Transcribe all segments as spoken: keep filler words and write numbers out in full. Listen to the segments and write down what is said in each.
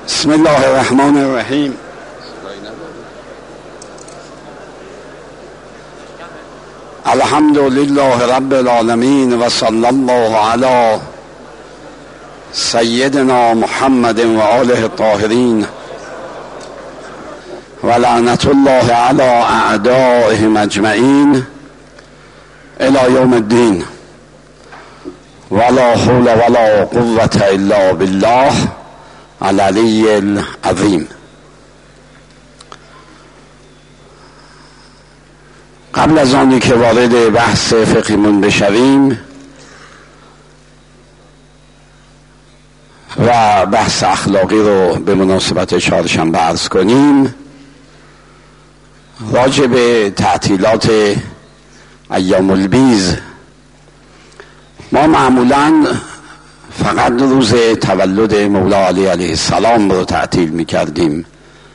بسم الله الرحمن الرحیم. الحمد لله رب العالمین و صلی الله علی سیدنا محمد و آله الطاهرین و لعنت الله علی اعدائهم اجمعین الی یوم الدین. ولا حول ولا قوة الا بالله العلی العظیم. قبل از آنی که وارد بحث فقهیمون بشویم و بحث اخلاقی رو به مناسبت چهارشنبه عرض کنیم، راجع به تعطیلات ایام البیض، ما معمولاً فقط روز تولد مولا علی علیه السلام رو تعطیل می کردیم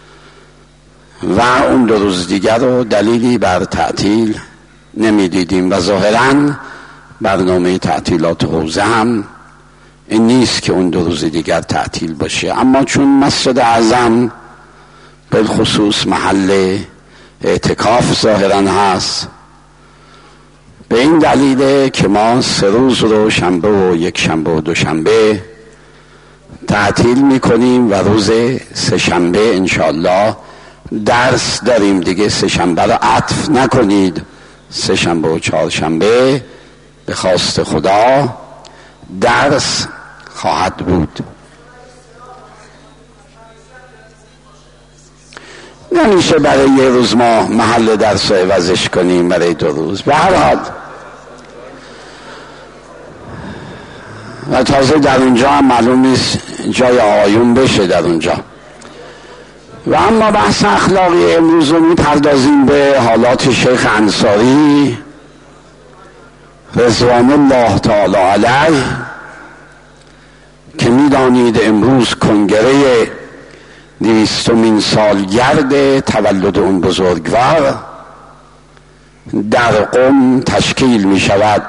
و اون دو روز دیگر رو دلیلی بر تعطیل نمی دیدیم و ظاهراً برنامه تعطیلات حوزه هم این نیست که اون دو روز دیگر تعطیل باشه. اما چون مسجد اعظم بالخصوص محل اعتکاف ظاهراً هست، به این دلیله که ما سه روز رو شنبه و یک شنبه و دو شنبه تعطیل میکنیم و روز سه شنبه انشاءالله درس داریم. دیگه سه شنبه رو عطف نکنید، سه شنبه و چهار شنبه به خواست خدا درس خواهد بود. نمیشه برای یه روز ما محل درس رو عوضش کنیم برای دو روز. به هر حال و تازه در اونجا هم معلوم نیست جای آیون بشه در اونجا. و اما بحث اخلاقی امروز رو میپردازیم به حالات شیخ انصاری رضوان الله تعالی علیه که میدانید امروز کنگره دویستمین سالگرد تولد اون بزرگوار در قم تشکیل می شود.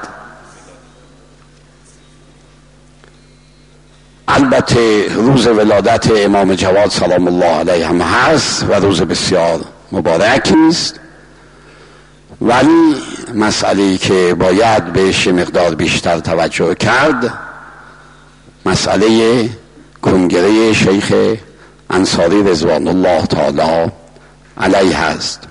البته روز ولادت امام جواد سلام الله علیه هم هست و روز بسیار مبارکی است، ولی مسئله‌ای که باید بهش مقدار بیشتر توجه کرد مسئله کنگره شیخ انصاری رضوان الله تعالی علیه هست.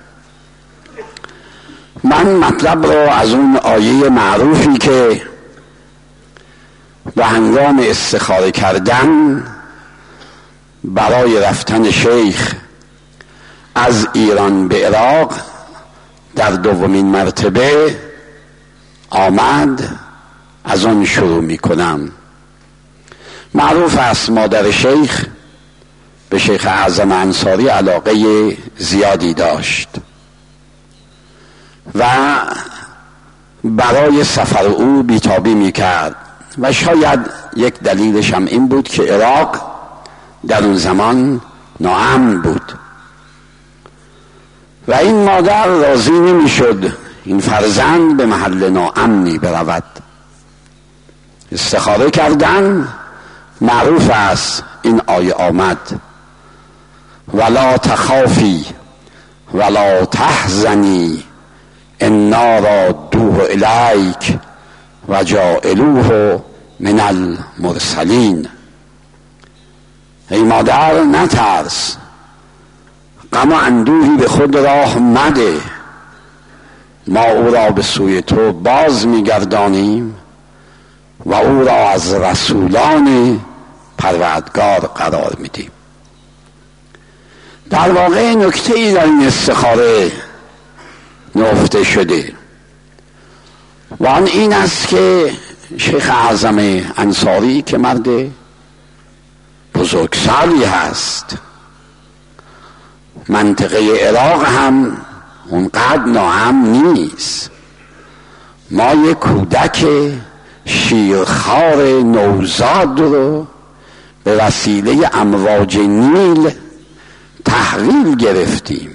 من مطلب رو از اون آیه معروفی که به هنگام استخاره کردن برای رفتن شیخ از ایران به عراق در دومین مرتبه آمد از اون شروع می کنم. معروف است مادر شیخ به شیخ اعظم انصاری علاقه زیادی داشت و برای سفر او بیتابی می کرد و شاید یک دلیلش هم این بود که عراق در اون زمان ناامن بود و این مادر راضی نمی شد این فرزند به محل ناامنی برود. استخاره کردن، معروف است این آیه آمد ولا تخافی ولا تحزنی انا رادوه الیک و جاعلوه من المرسلین. ای مادر نترس، غم و اندوهی به خود راه مده، ما او را به سوی تو باز میگردانیم و او را از رسولان پروردگار قرار میدیم. در واقع نکته ای در این استخاره نهفته شده و آن این است که شیخ اعظم انصاری که مرد بزرگسالی هست، منطقه عراق هم اونقدر ناامن نیست، ما یک کودک شیرخوار نوزاد رو به وسیله امواج نیل تحویل گرفتیم،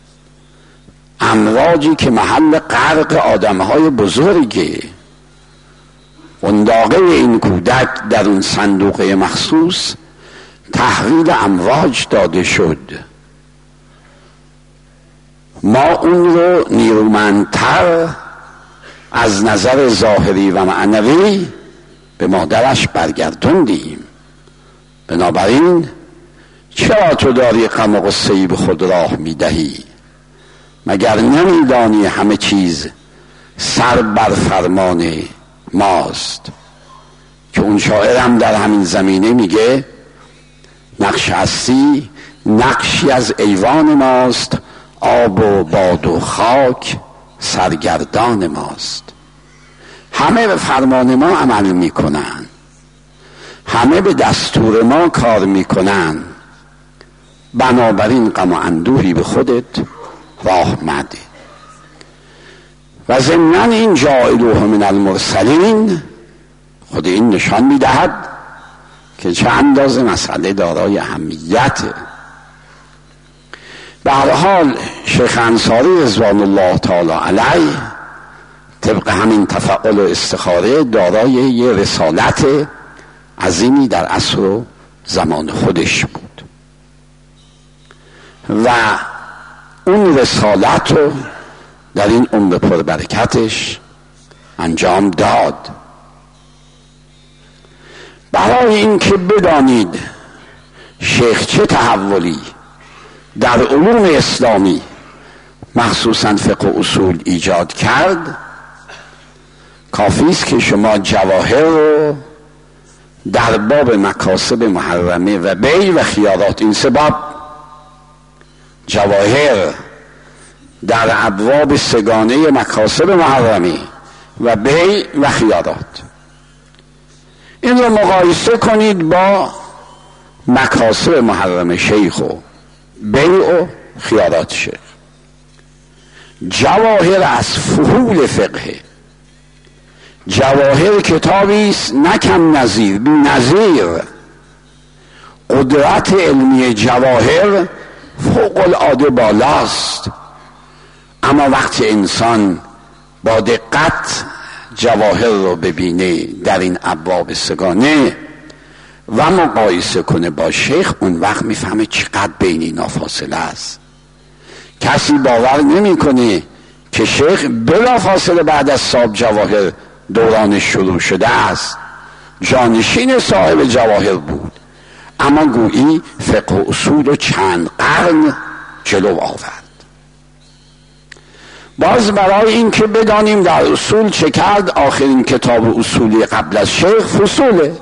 امواجی که محل غرق آدمهای بزرگه. قنداقه این کودک در اون صندوق مخصوص تحویل امواج داده شد، ما اون رو نیرومندتر از نظر ظاهری و معنوی به مادرش برگردوندیم. بنابراین چرا تو داری غم و غصه‌ای به خود راه میدهی؟ مگر نمیدانی همه چیز سر بر فرمان ماست؟ که اون شاعرم در همین زمینه میگه نقش هستی نقشی از ایوان ماست، آب و باد و خاک سرگردان ماست. همه به فرمان ما عمل میکنن، همه به دستور ما کار میکنن، بنابراین غم و اندوهی به خودت راه مده. و ضمناً این جاعلوه من المرسلین خود این نشان میدهد که چه اندازه مسئله دارای اهمیته. به هر حال شیخ انصاری رضوان الله تعالی علیه طبق همین تفعل و استخاره دارای یه رسالت عظیمی در عصر و زمان خودش بود و اون رسالت رو در این عمر پربرکتش انجام داد. برای اینکه بدانید شیخ چه تحولی در علوم اسلامی مخصوصاً فقه و اصول ایجاد کرد، کافی است که شما جواهر رو در باب مکاسب محرمه و بیع و خیارات، این سه باب جواهر در ابواب سگانه مکاسب محرمه و بیع و خیارات، این رو مقایسه کنید با مکاسب محرمه شیخ و بیع و خیارات شیخ. جواهر از فحول فقه، جواهر کتابی است نه کم نظیر بی نظیر. قدرت علمی جواهر فوق العاده بالاست، اما وقتی انسان با دقت جواهر رو ببینه در این ابواب سگانه و مقایسه کنه با شیخ، اون وقت میفهمه چقدر بین اینا فاصله است. کسی باور نمیکنه که شیخ بلا فاصله بعد از صاحب جواهر دوران شروع شده است، جانشین صاحب جواهر بود، اما گویی فقه و اصول و چند قرن جلو آورد. باز برای این که بدانیم در اصول چه کرد، آخرین کتاب اصولی قبل از شیخ فصوله،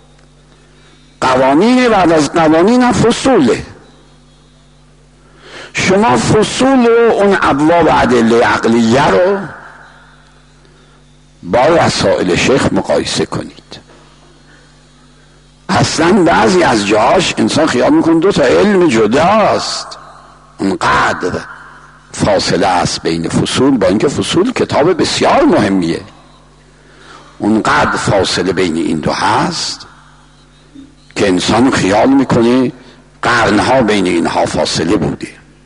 قوانین بعد از قوانین هم فصوله. شما فصول و اون ابواب ادله عقلیه رو با رسائل شیخ مقایسه کنید. اصلا بعضی از جاهاش انسان خیال میکنه دو تا علم جداست، اونقدر فاصله است بین فصول، با اینکه فصول کتاب بسیار مهمیه، اونقدر فاصله بین این دو هست که انسان خیال میکنه قرنها بین اینها فاصله بوده.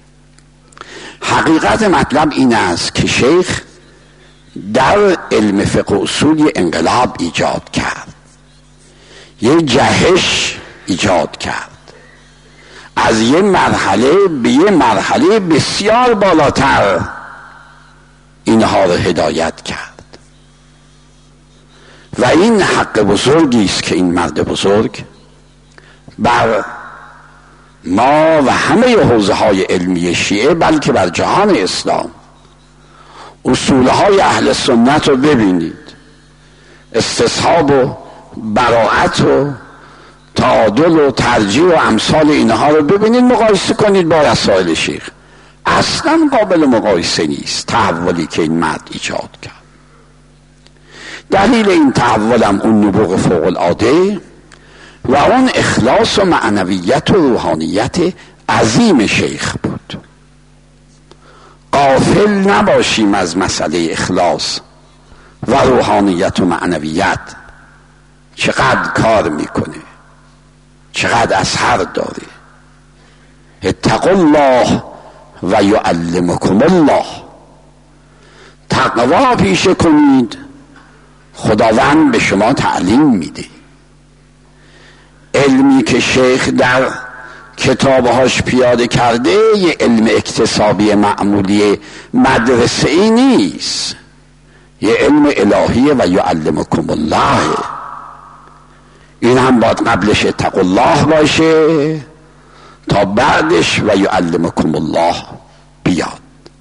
حقیقت مطلب این است که شیخ در علم فقه و اصول انقلاب ایجاد کرد، یه جهش ایجاد کرد، از یه مرحله به یه مرحله بسیار بالاتر اینها رو هدایت کرد و این حق بزرگی است که این مرد بزرگ بر ما و همه حوزه های علمی شیعه، بلکه بر جهان اسلام، اصولهای اهل سنت رو ببینید، استصحاب و براعت و تعادل و ترجیح و امثال اینها رو ببینید، مقایسه کنید با رسائل شیخ. اصلا قابل مقایسه نیست تحولی که این مرد ایجاد کرد. دلیل این تحولم اون نبوغ فوق العاده و اون اخلاص و معنویت و روحانیت عظیم شیخ بود. غافل نباشیم از مسئله اخلاص و روحانیت و معنویت، چقدر کار میکنه، چقدر اثر داره. اتقوا الله و یعلمکم الله، تقوا پیشه کنید، خداوند به شما تعلیم میده. علمی که شیخ در کتابهاش پیاده کرده یه علم اکتسابی معمولی مدرسه ای نیست، یه علم الهیه و یعلمکم الله. این هم باید قبلش اتقوا الله باشه تا بعدش و یعلمکم الله بیاد.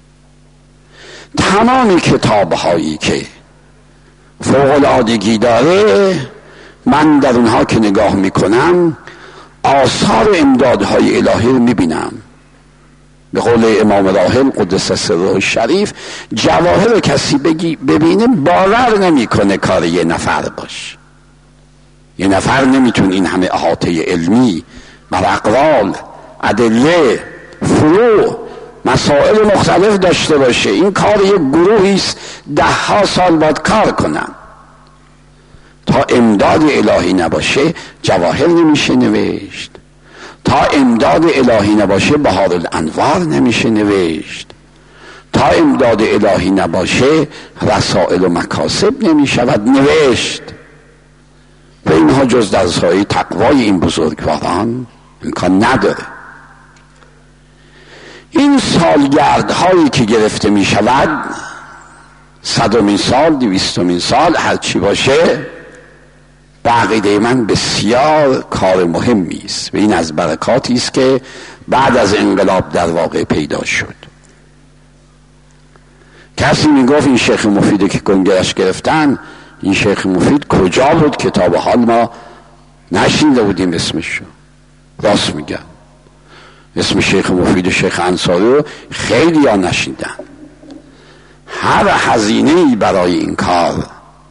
تمام کتابهایی که فوق العادگی داره من در اونها که نگاه میکنم آثار امدادهای الهی رو میبینم. به قول امام راحل قدس سره شریف، جواهر کسی بگی ببینه باور نمیکنه کار یه نفر باشه. یه نفر نمیتونه این همه احاطه علمی بر اقوال، ادله، فروع، مسائل مختلف داشته باشه. این کار یک گروهی است ده ها سال باید کار کنن. تا امداد الهی نباشه جواهر نمیشه نوشت، تا امداد الهی نباشه بهار الانوار نمیشه نوشت، تا امداد الهی نباشه رسائل و مکاسب نمیشود نوشت. و اینها جز در سایه تقوای این بزرگواران امکان نداره. این سالگردهایی که گرفته میشود، صدمین سال، دویستمین سال، هرچی باشه، به عقیده من بسیار کار مهمی است و این از برکاتی است که بعد از انقلاب در واقع پیدا شد. کسی میگفت این شیخ مفیدی که کنگرش گرفتن، این شیخ مفید کجا بود؟ کتاب حال ما نشنیده بودیم اسمشو. راست میگن، اسم شیخ مفید شیخ انصاری رو خیلی ها نشنیدن. هر هزینه‌ای برای این کار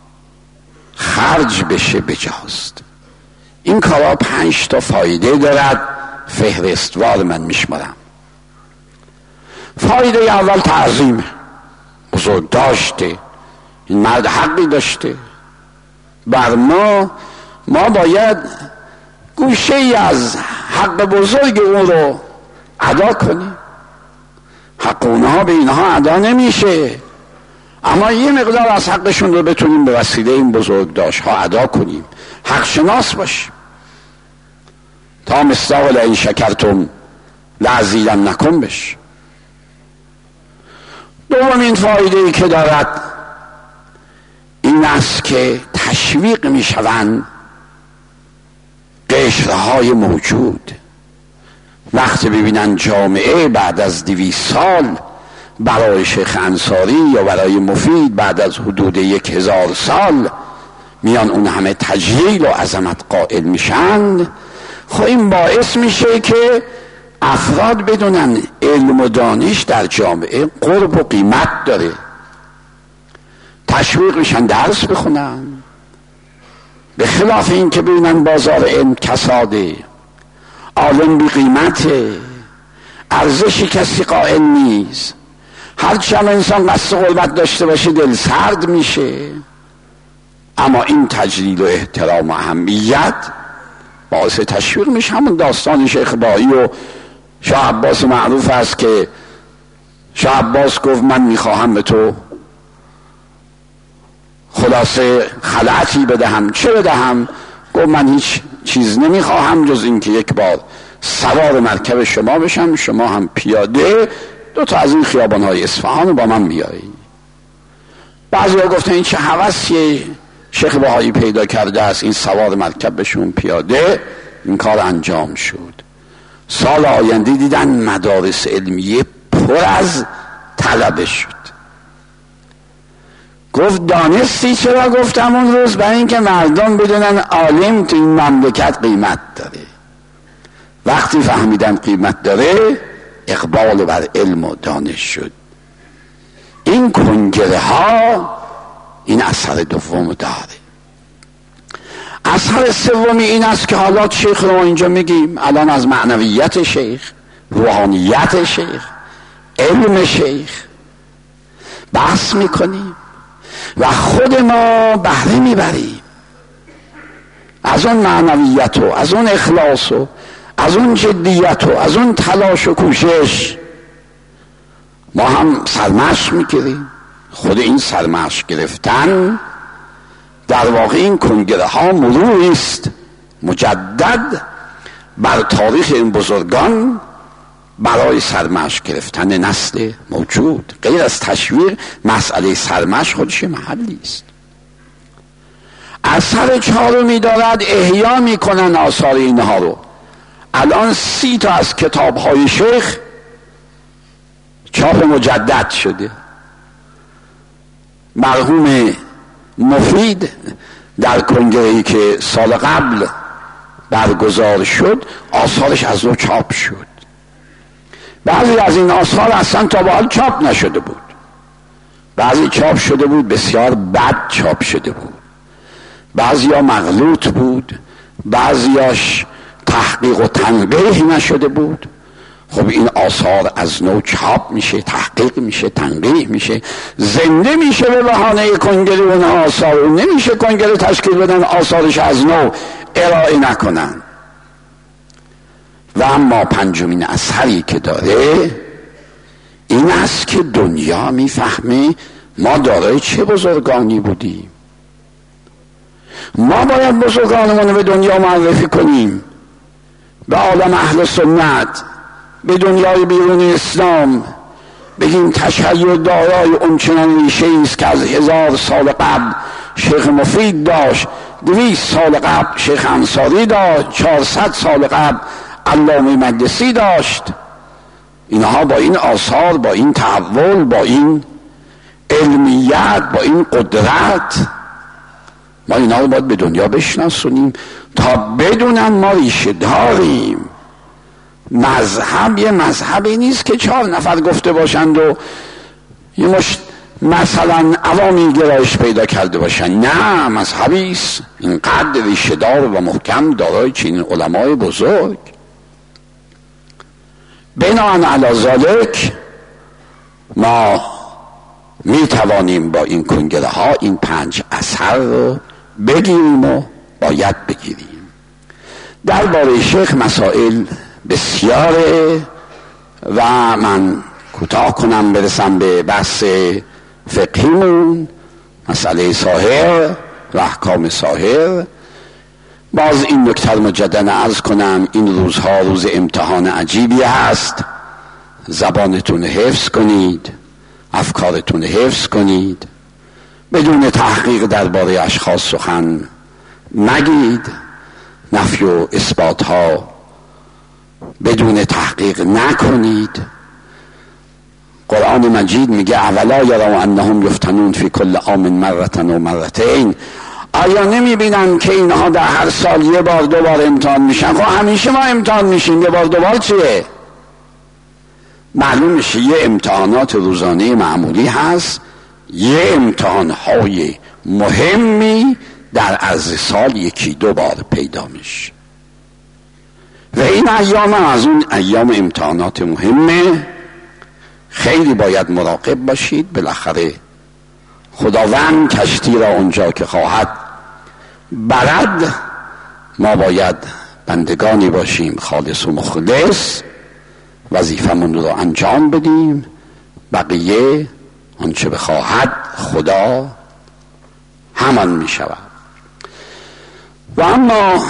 خرج بشه بجاست. این کارا پنج تا فایده دارد، فهرستوار من میشمارم. فایده اول تعظیم، بزرگ داشته، این مرد حقی داشته بر ما، ما باید گوشه ای از حق بزرگ اون رو ادا کنیم. حق اونها به اینها ادا نمیشه، اما یه مقدار از حقشون رو بتونیم به وسیله این بزرگ داشت ها ادا کنیم، حق شناس باشیم. تا مصداق لئن شکرتم لازیدنکم بشه. دومین فایده ای که دارد این است که تشویق می شوند قشرهای موجود. وقتی ببینن جامعه بعد از دویست سال برای شیخ انصاری یا برای مفید بعد از حدود یک هزار سال میان اون همه تجلیل و عظمت قائل میشن، خب این باعث میشه که افراد بدونن علم و دانش در جامعه قرب و قیمت داره، تشویق میشن درس بخونن، به خلاف این که ببینن بازار علم کساده، عالم بی قیمته، ارزشی کسی قائل نیست، هرچی هم انسان قصد قربت داشته باشه دل سرد میشه. اما این تجلیل و احترام و اهمیت باعث تشویق میشه. همون داستان شیخ بایی و شاه عباس معروف است که شاه عباس گفت من میخواهم به تو خلاصه خلعتی بدهم. چه بدهم؟ گفت من هیچ چیز نمیخواهم جز این که یک بار سوار مرکب شما بشم، شما هم پیاده دو تا از این خیابان‌های اصفهان با من بیایی. بعضی ها گفتن این چه هوسیه شیخ بهایی پیدا کرده است این سوار مرکب بشون پیاده. این کار انجام شد. سال آینده دیدن مدارس علمیه پر از طلبه شد. گفت دانستی چرا؟ گفتم اون روز برای اینکه مردم بدونن عالم تو این مملکت قیمت داره. وقتی فهمیدن قیمت داره اقبال بر علم و دانش شد. این کنگره ها این اثر دوم داره. اثر سومی این است که حالا شیخ رو اینجا میگیم، الان از معنویت شیخ، روحانیت شیخ، علم شیخ بحث میکنیم و خود ما بهره میبریم از اون معنویت و از اون اخلاص و از اون جدیت و از اون تلاش و کوشش. ما هم سرمشق میگیریم. خود این سرمشق گرفتن در واقع این کنگره ها مروری است مجدد بر تاریخ این بزرگان برای سرمشق گرفتن نسل موجود. غیر از تشویق، مسئله سرمشق خودش محلی است. اثر چهارمی دارد، احیا میکنن آثار اینها رو. الان سی تا از کتاب های شیخ چاپ مجدد شده. مرحوم مفید در کنگره‌ای که سال قبل برگزار شد آثارش از نو چاپ شد. بعضی از این آثار اصلا تا به حال چاپ نشده بود، بعضی چاپ شده بود بسیار بد چاپ شده بود، بعضی ها مغلوط بود، بعضیاش تحقیق و تنقیح نشده بود. خب این آثار از نو چاپ میشه، تحقیق میشه، تنقیح میشه، زنده میشه به بهانه کنگره اون آثار. نمیشه کنگره تشکیل بدن آثارش از نو ارائه نکنن. و اما پنجمین اثری که داره این است که دنیا میفهمه ما دارای چه بزرگانی بودیم. ما باید بزرگانمون به دنیا معرفی کنیم، به عالم اهل سنت، به دنیای بیرون اسلام، بگیم تشیع دارای اون چنان ریشه است که از هزار سال قبل شیخ مفید داشت، دویست سال قبل شیخ انصاری داشت، چهارصد سال قبل علامه مقدسی داشت. اینها با این آثار، با این تحول، با این علمیت، با این قدرت، ما اینها رو باید به دنیا بشناسونیم تا بدونن ما ریشه داریم. مذهب یه مذهبی نیست که چهار نفر گفته باشند و یه مشت مثلا عوامی گرایش پیدا کرده باشند. نه، مذهبی است اینقدر ریشه دار و محکم دارای چنین علمای بزرگ. بناهن علی ذالک ما می توانیم با این کنگره ها این پنج اثر رو بگیریم و باید بگیریم. درباره شیخ مسائل بسیاره و من کوتاه کنم برسم به بحث فقهیمون، مسئله ساحر و احکام ساحر. باز این نکته مجددا عرض کنم، این روزها روز امتحان عجیبی هست. زبانتون حفظ کنید، افکارتون حفظ کنید، بدون تحقیق درباره اشخاص سخن نگید، نفی و اثبات ها بدون تحقیق نکنید. قرآن مجید میگه اولا یرون انهم یفتنون فی کل عام مرة و مرتين. آیا نمیبینن که اینها در هر سال یه بار دو بار امتحان میشن؟ خب همیشه ما امتحان میشیم، یه بار دو بار چیه؟ معلوم میشه یه امتحانات روزانه معمولی هست، یه امتحانهای مهمی در عرض سال یکی دو بار پیدا میشه و این ایام از اون ایام امتحانات مهمه. خیلی باید مراقب باشید. بالاخره خداوند کشتی را اونجا که خواهد برد. ما باید بندگانی باشیم خالص و مخلص، وظیفمون رو انجام بدیم، بقیه آنچه بخواهد خدا همان می شود. و اما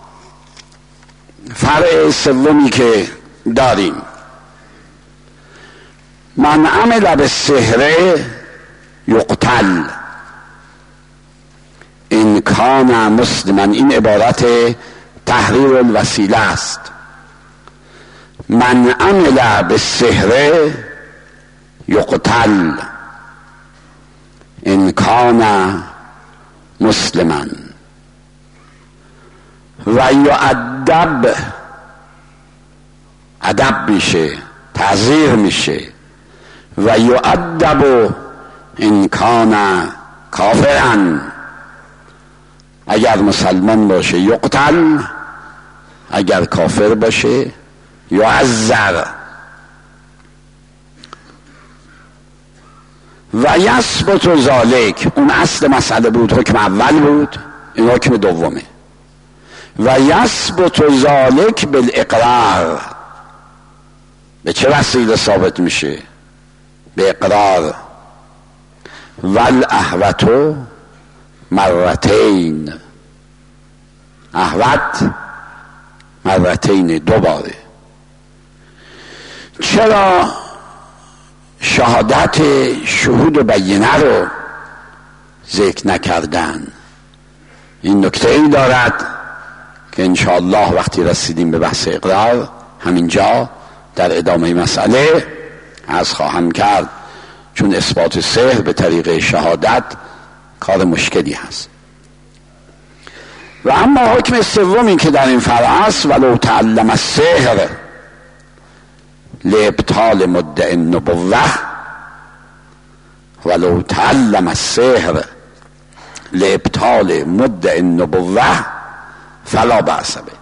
فرع سومی که داریم، من عمل بالسحر یقتل ان کان مسلما. این عبارت تحریر الوسیله است. من عمل بالسحر یقتل ان کان مسلما و یعذب، ادب میشه، تعذیر میشه، و یعذب ان کان کافرا. اگر مسلمان باشه یقتل، اگر کافر باشه یعذر. و یثبت ذالک، اون اصل مسئله بود، حکم اول بود، این حکم دومه. و یثبت ذالک بالاقرار. به چه وسیله ثابت میشه؟ به اقرار. والاهوة مرتين، احوت مرتین، دوباره. چرا شهادت شهود و بینه رو ذکر نکردن؟ این نکته ای دارد که انشاءالله وقتی رسیدیم به بحث اقرار همینجا در ادامه مسئله از خواهم کرد، چون اثبات سحر به طریق شهادت کار مشکلی هست. و اما حکم سومی که در این فرع است، ولو تعلم السحر لابطال مدعی النبوه، ولو تعلم السحر لابطال مدعی النبوه فلا بأس به.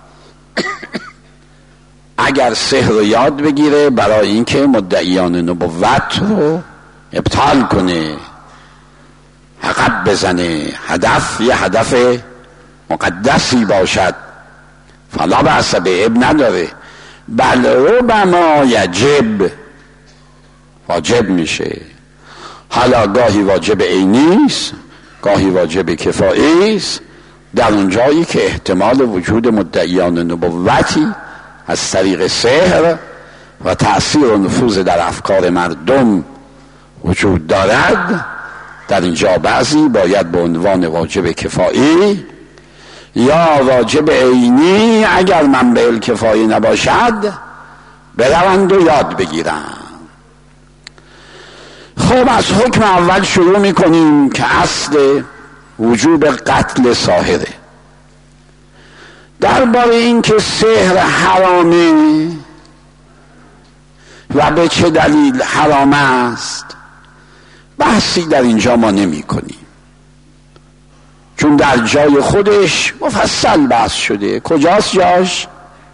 اگر سحر رو یاد بگیره برای اینکه مدعیان نبوت رو ابطال کنه، عقب بزنه، هدف یه هدف مقدسی باشد، فلا بأس به، اب نداره. بل ربما یجب، واجب میشه. حالا گاهی واجب عینی است، گاهی واجب کفایی است، در اون جایی که احتمال وجود مدعیان نبوتی از طریق سحر و تأثیر و نفوذ در افکار مردم وجود دارد، در اینجا بعضی باید به عنوان واجب کفایی یا واجب عینی، اگر منبع کفایی نباشد، بروند و یاد بگیرند. خب از حکم اول شروع میکنیم که اصل وجوب قتل ساحره. درباره این که سحر حرامه و به چه دلیل حرام است بحثی در اینجا ما نمی کنیم، چون در جای خودش مفصل بحث شده. کجاست جاش؟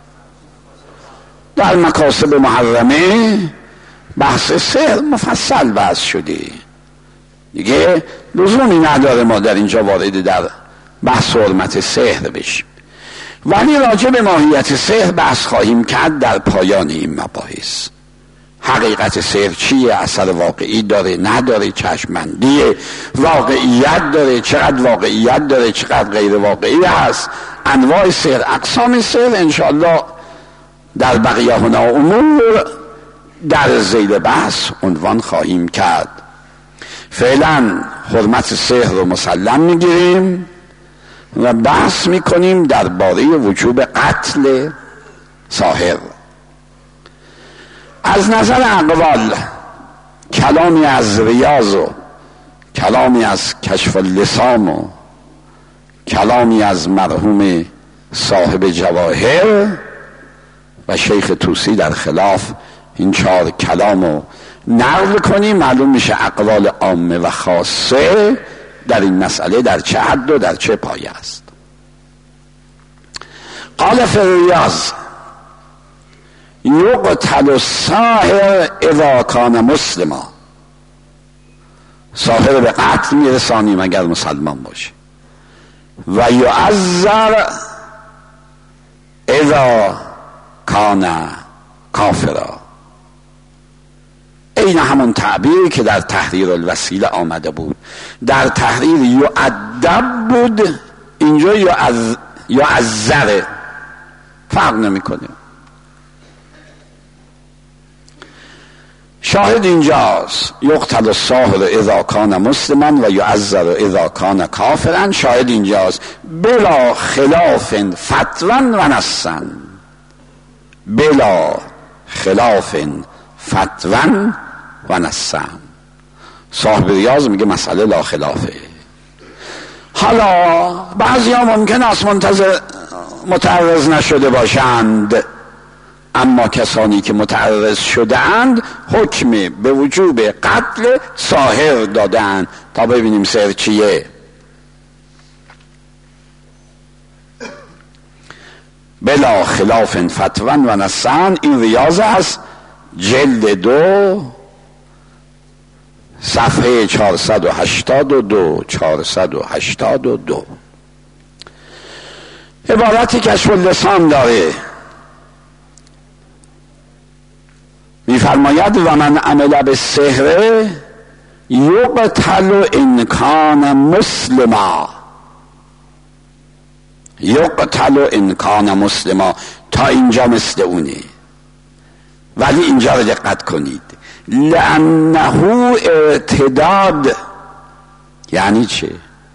در مکاسب محرمه بحث سحر مفصل بحث شده، دیگه لزومی نداره ما در اینجا وارد در بحث حرمت سحر بشیم. ولی راجع به ماهیت سحر بحث خواهیم کرد در پایان این مباحث. حقیقت سحر چیه؟ اثر واقعی داره نداره؟ چشمندیه؟ واقعیت داره؟ چقدر واقعیت داره؟ چقدر غیر واقعی هست؟ انواع سحر، اقسام سحر انشاءالله در بقیه هنا امور در ذیل بحث عنوان خواهیم کرد. فعلا حرمت سحر رو مسلم میگیریم و بحث میکنیم درباره وجوب قتل ساحر. از نظر اقوال کلامی از ریاض و کلامی از کشف اللسان و کلامی از مرحوم صاحب جواهر و شیخ طوسی در خلاف این چهار کلامو نقل کنیم، معلوم میشه اقوال عامه و خاصه در این مسئله در چه حد و در چه پایه است. قال فی الریاض یقتل الساحر اذا کان مسلما، ساحر به قتل میرسانیم اگر مسلمان باشه، و یعذر اذا کان کافرا، این همون تعبیری که در تحریر الوسیله آمده بود. در تحریر یعذب بود، اینجا یعذر، فرق نمی کنه. شاهد اینجاست یقتل الساحر اذا کان مسلما و یعذر اذا کان کافرا. شاهد اینجاست بلا خلاف فتوا و نصا، بلا خلاف فتوا و نصا. صاحب ریاض میگه مسئله لا خلافه. حالا بعضی ها ممکن است منتظر متعرض نشده باشند، اما کسانی که متعرض شدند حکم به وجوب قتل ساحر دادند. تا ببینیم سحر چیه. بلا خلاف فتوا و نصا، این ریاض است، جلد دو صفحه چهارصد و هشتاد و دو چهارصد و هشتاد و دو. عبارتی کشف اللسان داره، میفرماید و من عمل بالسحر یقتل ان کان مسلما. یقتل ان کان مسلما، تا اینجا مثل اونه. ولی اینجا رو دقت کنید، لانه ارتداد یعنی چه؟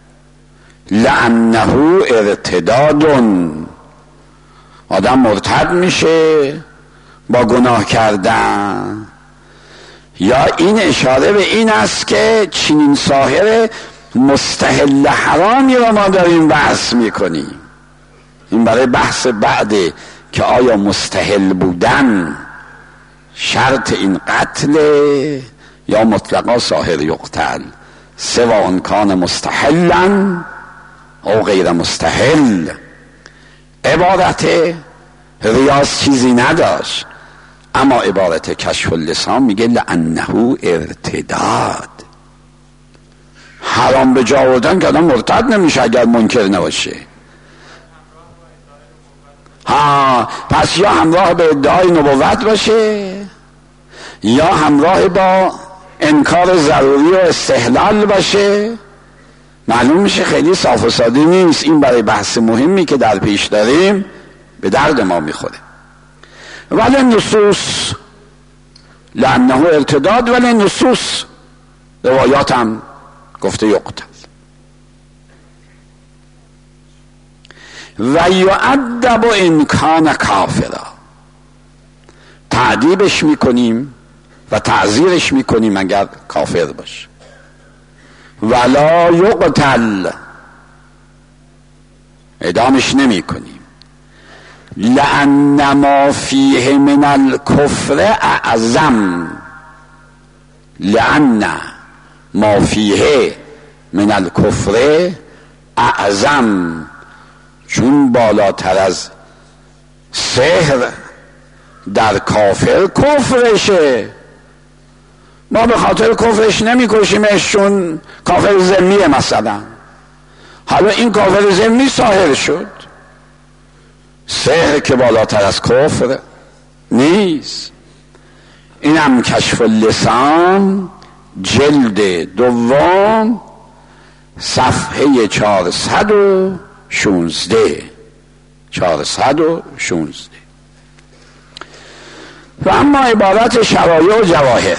لانه ارتدادون، آدم مرتد میشه با گناه کردن. یا این اشاره به این است که چنین ساحر مستحل حرامی را ما داریم بحث میکنیم. این برای بحث بعده که آیا مستحل بودن شرط این قتل یا مطلقا ساحر یقتل، سواء کان مستحلا او غیر مستحل. عبارت ریاض چیزی نداشت، اما عبارت کشف اللسان میگه لانه ارتداد، حرام به جا آوردن که آدم مرتد نمیشه اگر منکر نباشه. ها، پس یا همراه به ادعای نبوت باشه یا همراه با انکار ضروری و استحلال باشه. معلوم میشه خیلی صاف و ساده نیست. این برای بحث مهمی که در پیش داریم به درد ما میخوره. ولی نصوص لانه ارتداد، ولی نصوص روایات هم گفته یقتل. و یعذب ان کان کافرا، تعذیبش میکنیم و تعزیرش میکنیم اگر کافر باشه. ولا یقتل، اعدامش نمی کنیم. لأن ما فیه من الکفر اعظم، لأن ما فیه من الکفر اعظم، چون بالاتر از سحر در کافر کفرشه. ما به خاطر کفرش نمی کشیمش چون کافر ذمیه مثلا. حالا این کافر ذمی ساحر شد، سحر که بالاتر از کفر نیست. اینم کشف اللسان جلد دوم صفحه چهارصد و شانزده چهارصد و شانزده. و اما عبارت شرایع و جواهر،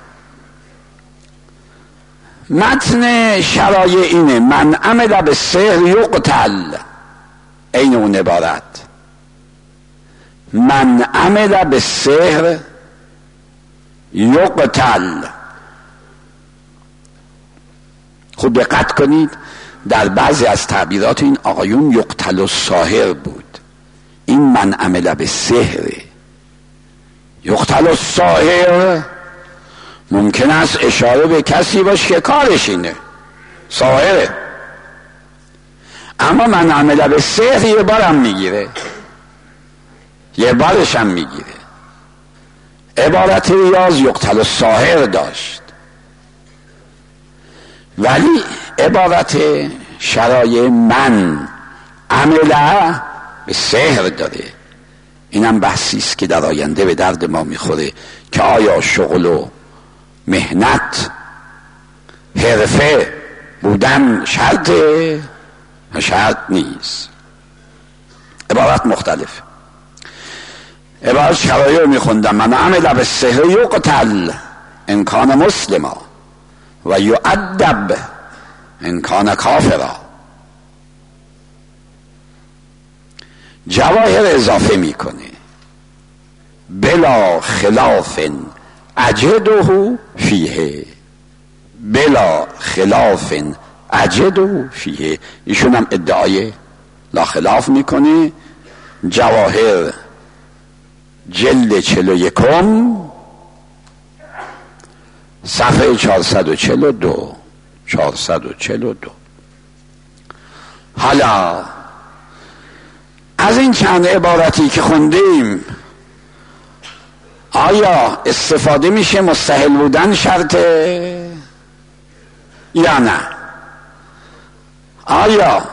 متن شرایع اینه من عمل به سحر یقتل، این اون عبارت من عمل به سحر یقتل. خود دقت کنید در بعضی از تعبیرات این آقایون یقتل و ساحر بود، این من عمل به سحره. یقتل و ساحر ممکن است اشاره به کسی باشه که کارش اینه، ساحره. اما من عمل به سحر یه بارم میگیره، یه بارش هم میگیره. عبارت ریاض یقتل و ساحر داشت، ولی عبارت شرایع من عمل به سحر داره. اینم بحثی است که در آینده به درد ما میخوره که آیا شغل و مهنت حرفه بودن شرطه؟ شرط نیست. عبارت مختلف. عبارت شرایع رو میخوندم من عمل به سحر یقتل ان کان مسلما و یعذب ان کان کافرا. جواهر اضافه میکنه بلا خلاف اجده فیه، بلا خلاف اجده فیه. ایشون هم ادعای لا خلاف میکنه. جواهر جلد چل و یکم صفحه چهارصد و چل و دو چهارصد و چل و دو. حالا از این چند عبارتی که خوندیم آیا استفاده میشه مستحل بودن شرطه یا نه؟ آیا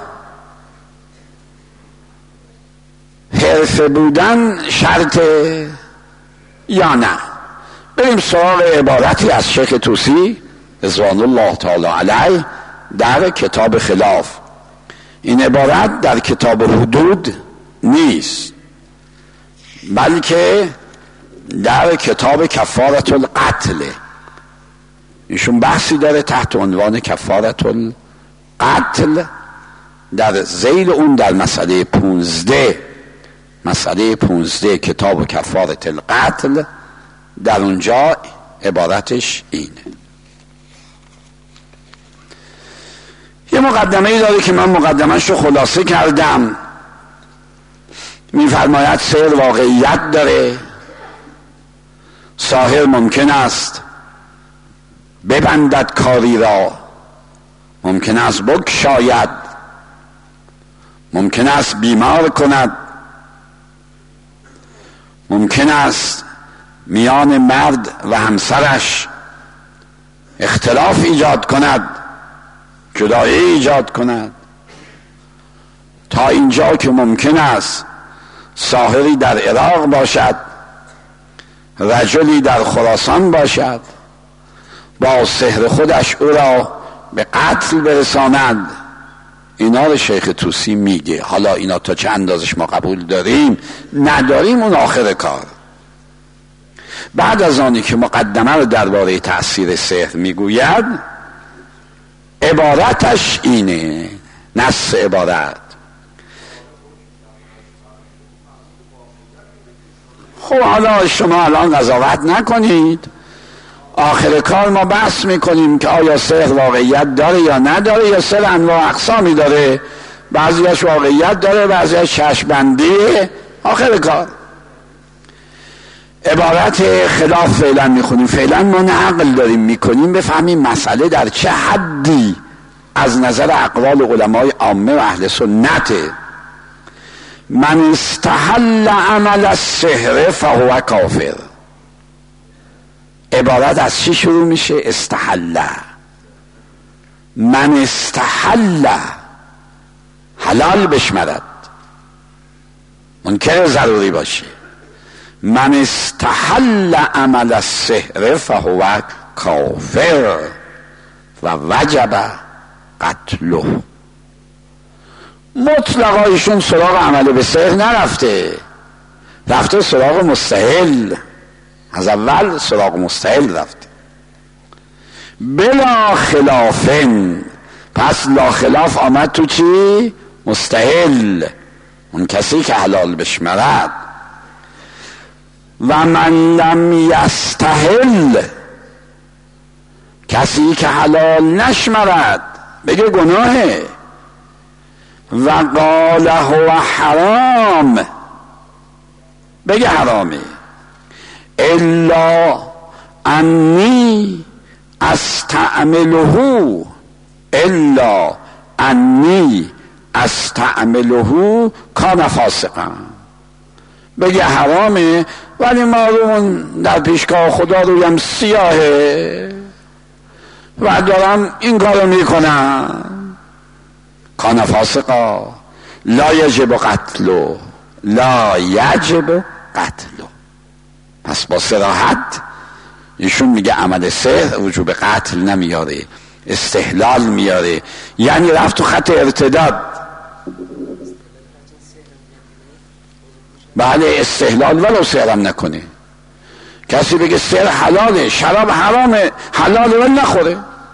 حرفه بودن شرطه یا نه؟ بریم سراغ عبارتی از شیخ طوسی رضوان الله تعالی علیه در کتاب خلاف. این عبارت در کتاب حدود نیست، بلکه در کتاب کفارة القتل. ایشون بحثی داره تحت عنوان کفارة القتل، در ذیل اون در مسئله پونزده مسئله پونزده کتاب کفارة القتل، در اونجا عبارتش اینه. یه مقدمه ای داره که من مقدمهش رو خلاصه کردم. میفرماید سحر واقعیت داره، ساحر ممکن است ببندد کاری را، ممکن است بگشاید، ممکن است بیمار کند، ممکن است میان مرد و همسرش اختلاف ایجاد کند، جدایی ایجاد کند، تا اینجا که ممکن است ساحری در عراق باشد، رجلی در خراسان باشد، با سحر خودش او را به قتل برساند. اینا رو شیخ طوسی میگه. حالا اینا تا چه اندازش ما قبول داریم نداریم اون آخر کار. بعد از آنی که مقدمه رو درباره تأثیر سحر میگوید، عبارتش اینه، نص عبارت. خب حالا شما الان قضاوت نکنید، آخر کار ما بحث میکنیم که آیا سحر واقعیت داره یا نداره، یا سحر انواع اقسامی داره، بعضیش واقعیت داره، بعضیش چشم‌بندیه. آخر کار عبارت خلاف فعلا میخونیم. فعلا ما نقل داریم میکنیم بفهمیم مسئله در چه حدی از نظر اقوال علمای عامه و اهل سنته. من استحل عمل السحر فهو کافر. عبارت از چی شروع میشه؟ استحل. من استحل، حلال بشمرد، منکر ضروری باشه. من استحل عمل السحر فهو کافر و وجب قتله. مطلقا ایشون سراغ عمل به سحر نرفته، رفته سراغ مستحل. از اول سراغ مستحل رفته. بلا خلافن، پس لا خلاف آمد تو چی؟ مستحل، اون کسی که حلال بشمرد. و من لم یستحل، کسی که حلال نشمرد بگه گناهه. و قال هو حرام، بگه حرامه. الا انی استعمله، الا انی استعمله کان فاسقا. بگه حرامه ولی معلوم در پیشگاه خدا رویم سیاهه و دارم این کارو میکنم، کان فاسقا. لا یجب قتلو، لا یجب قتلو. پس با صراحت ایشون میگه عمل سحر وجوب قتل نمیاره، استحلال میاره. یعنی رفت تو خط ارتداد. بله استحلال ولو سحرم نکنه. کسی بگه سحر حلاله، شراب حرامه، حلاله ولی نخوره،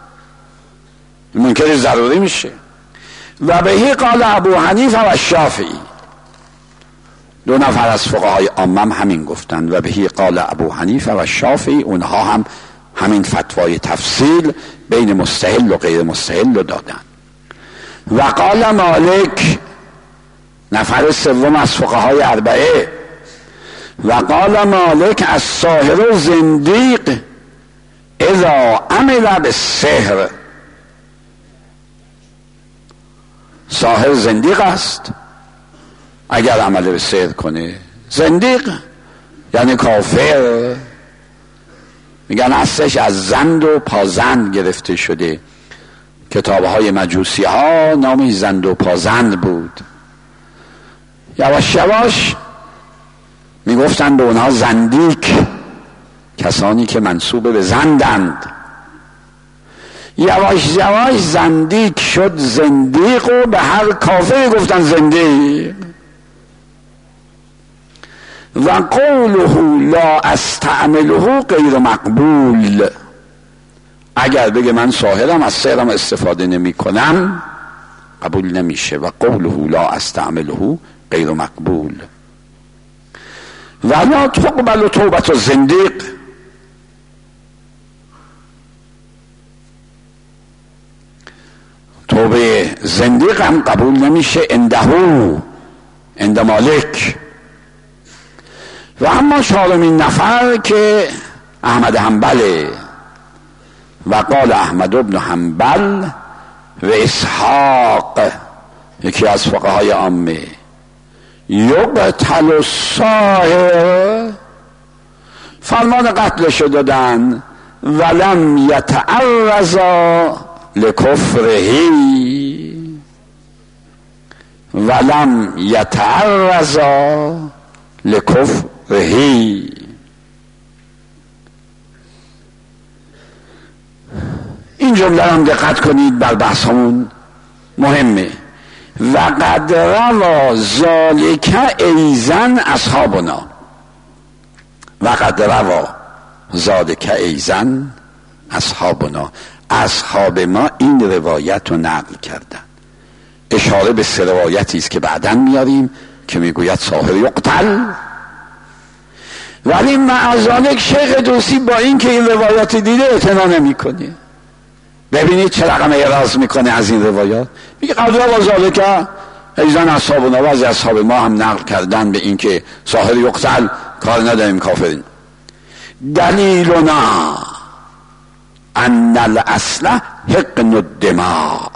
منکر ضروری میشه. و بهی قال ابو حنیفه و شافعی، دو نفر از فقهای عامم همین گفتن. و بهی قال ابو حنیفه و شافعی، اونها هم همین فتوای تفصیل بین مستحل و غیر مستحل رو دادن. و قال مالک، نفر سوم از فقهای اربعه، و قال مالک الساحر زندیق اذا عمل بالسحر. ساحر زندیق است اگر عمل به سحر کنه. زندیق یعنی کافر. میگن اصلش از زند و پازند گرفته شده. کتابهای مجوسی ها نامش زند و پازند بود. یواش یواش میگفتن به اونها زندیک، کسانی که منسوب به زندند. یواش یواش زندیق شد زندیق و به هر کافر گفتن زندیق. و قوله لا استعمله غیر مقبول، اگر بگه من ساحرم از سحرم استفاده نمی کنم قبول نمیشه. و قوله لا استعمله غیر مقبول. ولا تقبل توبت الزندیق، توبه زندیق هم قبول نمیشه اندهو اند مالک. و اما چهارمین نفر که احمد حنبله. و قال احمد ابن حنبل و اسحاق، یکی از فقهای عامه، یقتل الساحر، فرمان قتلش دادن، ولم یتعرض لکفره ولم یتعرض لکفره. این جمله هم دقت کنید، بر بحثمون مهمه. و قد روا ذالک ایزن اصحابنا، و قد روا ذالک ایزن اصحابنا، اصحاب ما این روایت رو نقل کردن. اشاره به سه روایتی است که بعداً میاریم که میگوید ساحر یقتل. ولی مع ذالک شیخ دوسی با این که این روایت دیده اعتنا نمیکنه. ببینید چه رقم اعراض میکنه از این روایات. میگه قد روا ذالک ایزن اصحابنا، و از اصحاب ما هم نقل کردن به این که ساحر یقتل، کار نداریم کافرین. دلیلنا ان الاصل حقن الدماء،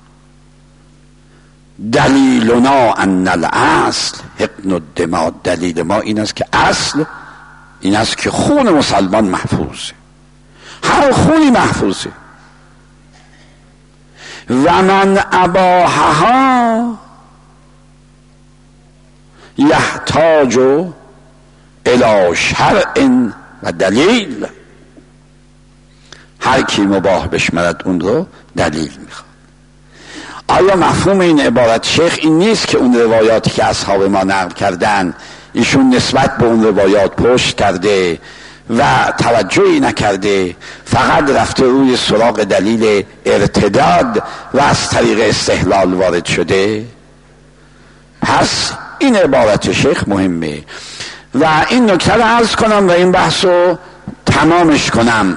دلیلنا ان الاصل حقن الدماء، دلیل ما این است که اصل این است که خون مسلمان محفوظه، هر خونی محفوظه. و من اباحها یحتاج الی شرع و دلیل، هر کی مباح بشمرد اون رو دلیل میخواد. آیا مفهوم این عبارت شیخ این نیست که اون روایاتی که اصحاب ما نقل کردن ایشون نسبت به اون روایات پشت کرده و توجهی نکرده، فقط رفته روی سراغ دلیل ارتداد و از طریق استحلال وارد شده؟ پس این عبارت شیخ مهمه. و این نکته رو عرض کنم و این بحث رو تمامش کنم.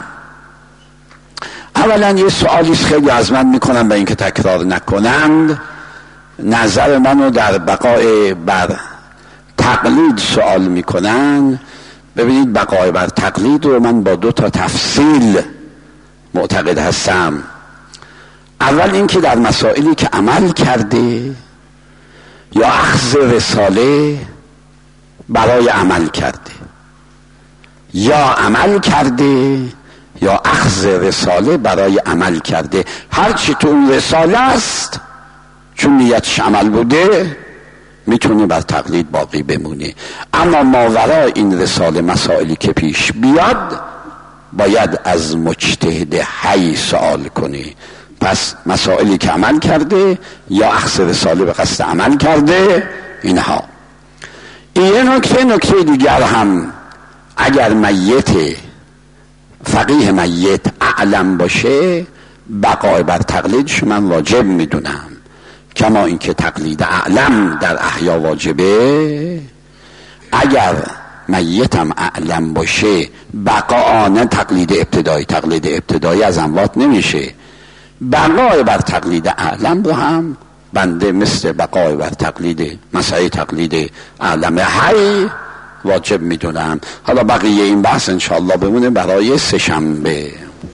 اولا یه سوالی خیلی از من میکنم به این که تکرار نکنند، نظر منو در بقای بر تقلید سوال میکنن. ببینید بقای بر تقلید رو من با دو تا تفصیل معتقد هستم. اول این که در مسائلی که عمل کرده یا اخذ رساله برای عمل کرده، یا عمل کرده یا اخذ رساله برای عمل کرده، هرچی تو اون رساله است چون نیتش عمل بوده میتونه بر تقلید باقی بمونه. اما ماورای این رساله مسائلی که پیش بیاد باید از مجتهد حی سوال کنی. پس مسائلی که عمل کرده یا اخذ رساله به قصد عمل کرده، اینها. این نکته نکته دیگر هم، اگر میت فقیه میت اعلم باشه بقای بر تقلیدش من واجب میدونم، کما اینکه تقلید اعلم در احیا واجبه. اگر میتم اعلم باشه بقا نه تقلید ابتدایی، تقلید ابتدایی از اموات نمیشه. بقای بر تقلید اعلم رو هم بنده مثل بقای بر تقلید مسئله تقلید اعلم حی واجب میدونم. حالا بقیه این بحث انشاءالله بمونه برای سه شنبه.